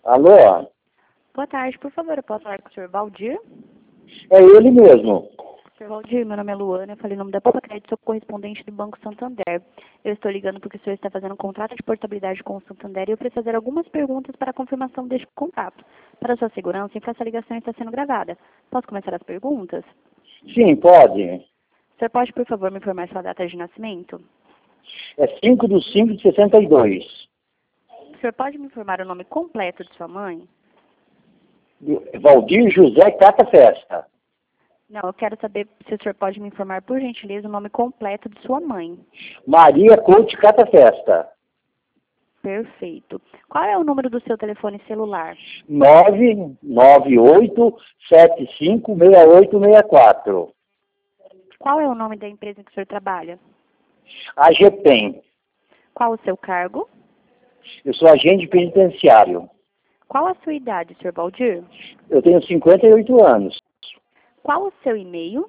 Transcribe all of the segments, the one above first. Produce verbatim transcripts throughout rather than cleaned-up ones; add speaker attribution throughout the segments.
Speaker 1: Alô?
Speaker 2: Boa tarde, por favor, eu posso falar com o senhor Valdir?
Speaker 1: É ele mesmo.
Speaker 2: senhor Valdir, meu nome é Luana, eu falei em nome da Poupa Crédito, sou correspondente do Banco Santander. Eu estou ligando porque o senhor está fazendo um contrato de portabilidade com o Santander e eu preciso fazer algumas perguntas para a confirmação deste contrato. Para sua segurança, essa ligação está sendo gravada. Posso começar as perguntas?
Speaker 1: Sim, pode.
Speaker 2: O senhor pode, por favor, me informar sua data de nascimento?
Speaker 1: É cinco de cinco de sessenta e dois.
Speaker 2: O senhor pode me informar o nome completo de sua mãe?
Speaker 1: Valdir José Cata Festa.
Speaker 2: Não, eu quero saber se o senhor pode me informar, por gentileza, o nome completo de sua mãe.
Speaker 1: Maria Couto Cata Festa.
Speaker 2: Perfeito. Qual é o número do seu telefone celular?
Speaker 1: nove nove oito sete cinco seis oito seis quatro.
Speaker 2: Qual é o nome da empresa em que o senhor trabalha?
Speaker 1: A GPEM.
Speaker 2: Qual o seu cargo?
Speaker 1: Eu sou agente penitenciário.
Speaker 2: Qual a sua idade, senhor Valdir?
Speaker 1: Eu tenho cinquenta e oito anos.
Speaker 2: Qual o seu e-mail?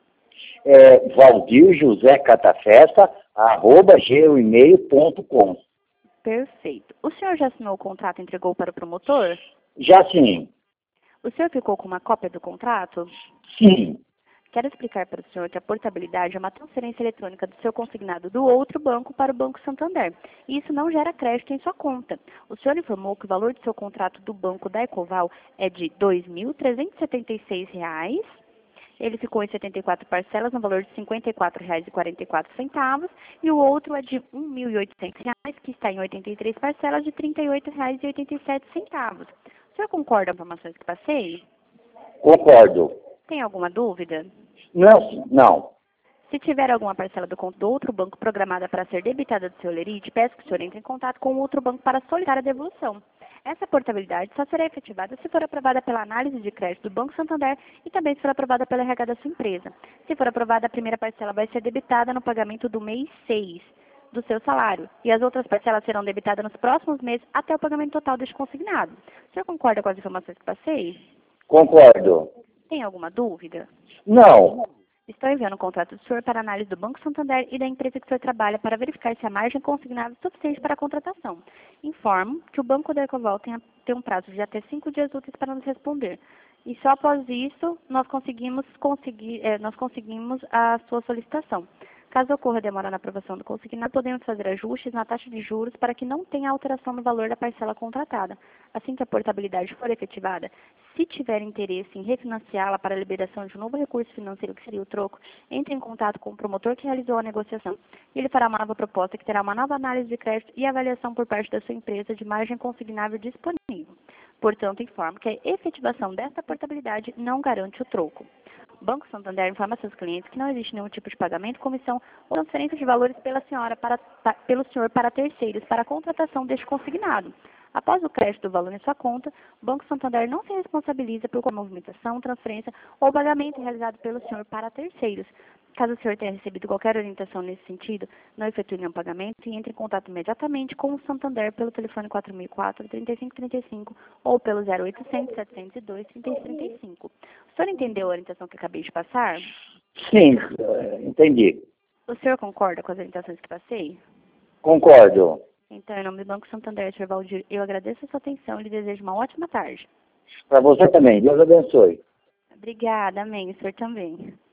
Speaker 1: É Valdir José Catafesta, arroba gmail ponto com.
Speaker 2: Perfeito. O senhor já assinou o contrato e entregou para o promotor?
Speaker 1: Já sim.
Speaker 2: O senhor ficou com uma cópia do contrato?
Speaker 1: Sim.
Speaker 2: Quero explicar para o senhor que a portabilidade é uma transferência eletrônica do seu consignado do outro banco para o Banco Santander. E isso não gera crédito em sua conta. O senhor informou que o valor do seu contrato do banco da Ecoval é de dois mil trezentos e setenta e seis reais. Ele ficou em setenta e quatro parcelas no valor de cinquenta e quatro reais e quarenta e quatro centavos. E o outro é de um mil e oitocentos reais, que está em oitenta e três parcelas de trinta e oito reais e oitenta e sete centavos. O senhor concorda com as informações que passei?
Speaker 1: Concordo.
Speaker 2: Tem alguma dúvida?
Speaker 1: Não, não.
Speaker 2: Se tiver alguma parcela do conto do outro banco programada para ser debitada do seu lerite, peço que o senhor entre em contato com o outro banco para solicitar a devolução. Essa portabilidade só será efetivada se for aprovada pela análise de crédito do Banco Santander e também se for aprovada pela R H da sua empresa. Se for aprovada, a primeira parcela vai ser debitada no pagamento do mês seis do seu salário e as outras parcelas serão debitadas nos próximos meses até o pagamento total deste consignado. O senhor concorda com as informações que passei?
Speaker 1: Concordo.
Speaker 2: Tem alguma dúvida?
Speaker 1: Não.
Speaker 2: Estou enviando o contrato do senhor para análise do Banco Santander e da empresa que o senhor trabalha para verificar se a margem consignada é suficiente para a contratação. Informo que o Banco da Ecoval tem, tem um prazo de até cinco dias úteis para nos responder. E só após isso, nós conseguimos, conseguir, eh, nós conseguimos a sua solicitação. Caso ocorra demora na aprovação do consignado, podemos fazer ajustes na taxa de juros para que não tenha alteração no valor da parcela contratada. Assim que a portabilidade for efetivada, se tiver interesse em refinanciá-la para a liberação de um novo recurso financeiro, que seria o troco, entre em contato com o promotor que realizou a negociação. Ele fará uma nova proposta que terá uma nova análise de crédito e avaliação por parte da sua empresa de margem consignável disponível. Portanto, informo que a efetivação desta portabilidade não garante o troco. O Banco Santander informa a seus clientes que não existe nenhum tipo de pagamento, comissão ou transferência de valores pela senhora para, pa, pelo senhor para terceiros para a contratação deste consignado. Após o crédito do valor em sua conta, o Banco Santander não se responsabiliza por qualquer movimentação, transferência ou pagamento realizado pelo senhor para terceiros. Caso o senhor tenha recebido qualquer orientação nesse sentido, não efetue nenhum pagamento e entre em contato imediatamente com o Santander pelo telefone quatro mil e quatro, trinta e cinco trinta e cinco ou pelo zero oitocentos, setecentos e dois, trinta e seis trinta e cinco. O senhor entendeu a orientação que acabei de passar?
Speaker 1: Sim, entendi.
Speaker 2: O senhor concorda com as orientações que passei?
Speaker 1: Concordo.
Speaker 2: Então, em nome do Banco Santander, senhor Valdir, eu agradeço a sua atenção e lhe desejo uma ótima tarde.
Speaker 1: Para você também. Deus abençoe.
Speaker 2: Obrigada, amém. O senhor também.